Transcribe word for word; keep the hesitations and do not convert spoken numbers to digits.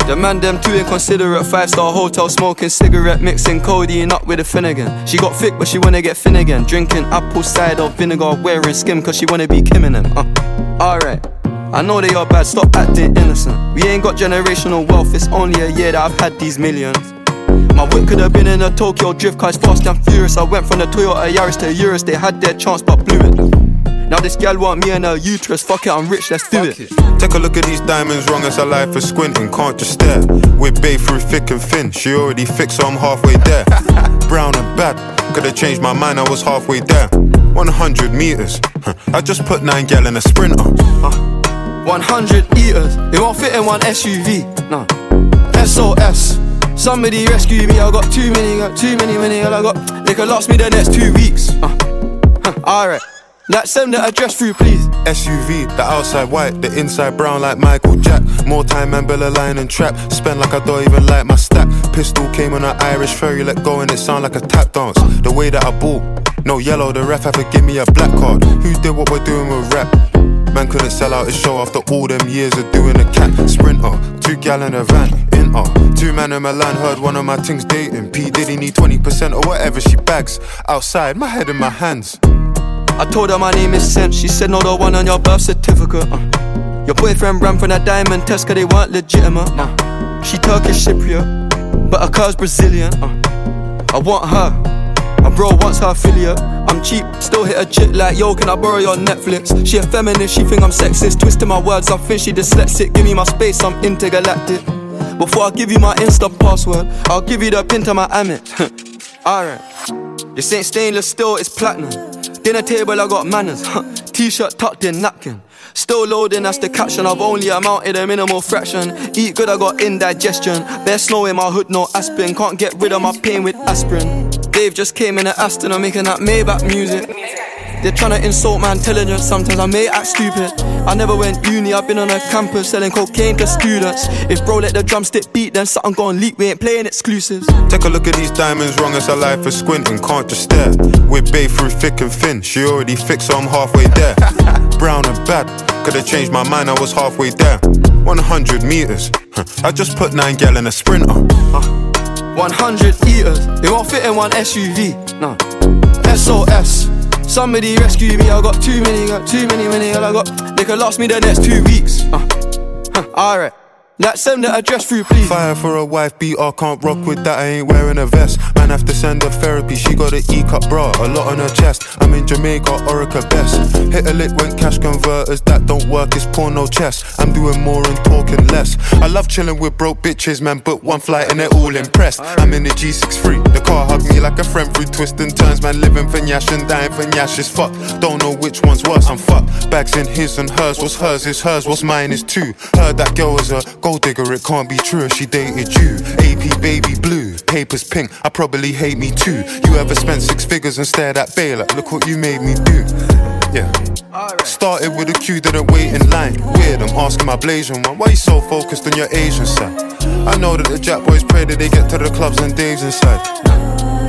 The man them too inconsiderate. Five-star hotel smoking cigarette, mixing codeine up with a Finnegan. She got thick but she wanna get thin again. Drinking apple cider vinegar, wearing skim cause she wanna be Kim and them. uh, Alright, I know they are bad, stop acting innocent. We ain't got generational wealth, it's only a year that I've had these millions. My whip could have been in a Tokyo drift car, it's fast and furious. I went from the Toyota Yaris to Urus, they had their chance but blew it. Now this gal want me and her uterus, fuck it, I'm rich, let's do it. it. Take a look at these diamonds, wrong as her life is squinting, can't just stare. We're bae through thick and thin, she already fixed so I'm halfway there. Brown and bad, could've changed my mind, I was halfway there. one hundred meters, I just put nine gal in a sprinter. uh, one hundred eaters, it won't fit in one S U V, no. S O S, somebody rescue me, I got too many, got too many, many, I got, they could last me the next two weeks. uh, huh, Alright. Let's send the address through, please. S U V, the outside white, the inside brown like Michael Jack. More time and Bella line and trap. Spend like I don't even like my stack. Pistol came on an Irish ferry, let go and it sound like a tap dance. The way that I bought, no yellow, the ref had to give me a black card. Who did what we're doing with rap? Man couldn't sell out his show after all them years of doing a cat. Sprinter, two gal in a van, in uh Two man in Milan, heard one of my things dating. P Diddy need twenty percent or whatever she bags. Outside, my head in my hands. I told her my name is Sen, she said no, the one on your birth certificate. uh. Your boyfriend ran from that diamond test cause they weren't legitimate. uh. She Turkish Cypriot, but her cur's Brazilian. uh. I want her, my bro wants her affiliate. I'm cheap, still hit a chick like, yo, can I borrow your Netflix? She a feminist, she think I'm sexist. Twisting my words, I think she dyslexic. Give me my space, I'm intergalactic. Before I give you my Insta password, I'll give you the pin to my Amex. Alright, this ain't stainless steel, it's platinum. Dinner table, I got manners. T-shirt tucked in, napkin. Still loading, that's the caption. I've only amounted a minimal fraction. Eat good, I got indigestion. Bare snow in my hood, no aspirin. Can't get rid of my pain with aspirin. Dave just came in an Aston, I'm making that Maybach music. They're tryna insult my intelligence, sometimes I may act stupid. I never went uni, I've been on a campus selling cocaine to students. If bro let the drumstick beat, then something gon' leak, we ain't playing exclusives. Take a look at these diamonds, wrong as her life is squinting, can't just stare. We're bae through thick and thin, she already fixed so I'm halfway there. Brown and bad, could've changed my mind, I was halfway there. one hundred meters, I just put nine gal in a sprinter. uh, one hundred eaters, it won't fit in one S U V, no. S O S, somebody rescue me, I got too many, got too many, many, I got, they could last me the next two weeks. uh, huh, Alright, let's send the address through, please. Fire for a wife beater, can't rock with that, I ain't wearing a vest. Man have to send her therapy, she got an E-cup bra, a lot on her chest. I'm in Jamaica, Orica best. Hit a lick when cash converters, that don't work, it's porno chess. I'm doing more and talking less. I love chilling with broke bitches, man, book one flight and they're all impressed. I'm in the G six three, the car hugged me like a friend through twists and turns. Man living for Nyash and dying for Nyash is fucked. Don't know which one's worse, I'm fucked. Bags in his and hers, what's hers is hers, what's mine is too. Heard that girl was a gold digger, it can't be true if she dated you. A P baby blue, papers pink, I probably hate me too. You ever spent six figures and stared at Bae like, look what you made me do. Yeah. Started with a queue, didn't wait in line. Weird, I'm asking my Blasian one, why you so focused on your Asian side? I know that the Jack boys pray that they get to the clubs and Dave's inside.